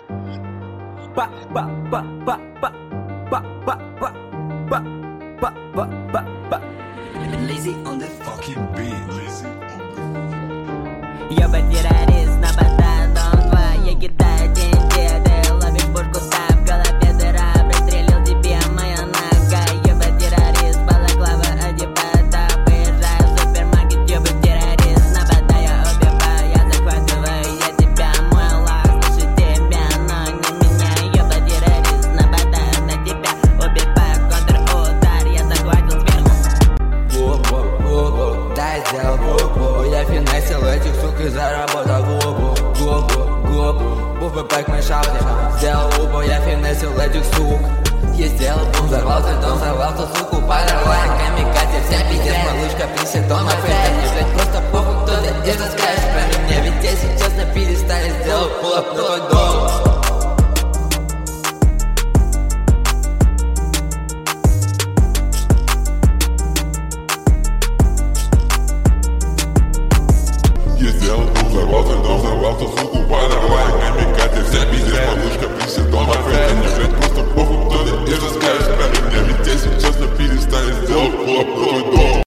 Ba ba ba ba ba ba ba ba ba ba ba ba ba. Lazy on the fucking beat. Ёба террорист, нападает Дом 2. Я кидаю TNT, ты ловишь пушку, ставь в голове дыра. Прострелил тебе моя нога. Ёба террорист, балаклава одевает. Выезжаю в супермаркет, ёба террорист. Нападаю, убиваю, я захватываю, я тебя, мой лак. Слышу тебя, но не меня. Ёба террорист, нападаю на тебя. Убиваю, контрудар, я захватил сверху. Да, я сделал бубу. Я финансил этих сук и заработал губу. Бубы бэк мой шауте. Сделал убу, я финансил этих сук. Я сделал бум, взорвал твой дом, взорвал ту суку. Подорвал камикадзе, вся пиздец, малышка, присядом. Блять, просто похуй, кто ты, и что скажешь про меня. Ведь я сейчас на пьедестале сделал пулап на твой дом. Я сделал бум, взорвал твой дом, взорвал ту суку.